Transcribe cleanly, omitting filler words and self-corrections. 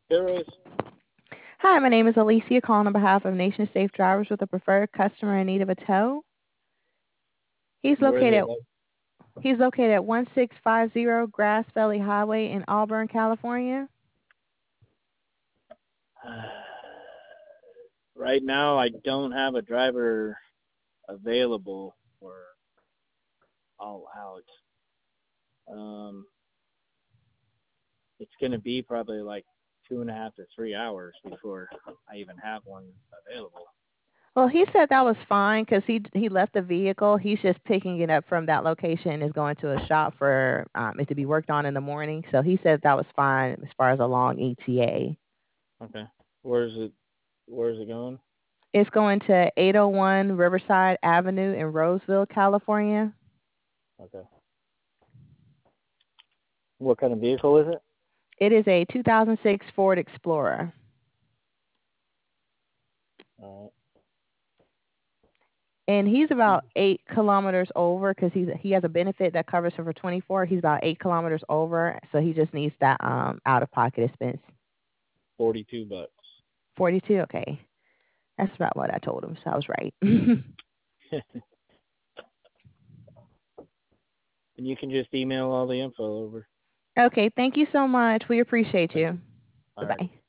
Paris. Hi, my name is Alicia calling on behalf of Nation Safe Drivers with a preferred customer in need of a tow. He's Where they located like? he's located at 1650 Grass Valley Highway in Auburn, California. Right now, I don't have a driver available for all out. Um, it's going to be probably like 2.5 to 3 hours before I even have one available. Well, he said that was fine because he left the vehicle. He's just picking it up from that location and is going to a shop for it to be worked on in the morning. So he said that was fine as far as a long ETA. Okay. Where's it? Where's it going? It's going to 801 Riverside Avenue in Roseville, California. Okay. What kind of vehicle is it? It is a 2006 Ford Explorer. All And he's right. about 8 kilometers over because he has a benefit that covers him for 24. He's about 8 kilometers over, so he just needs that out of pocket expense. $42. 42. Okay, that's about what I told him. So I was right. And you can just email all the info over. Okay, thank you so much. We appreciate you. All Bye right. bye.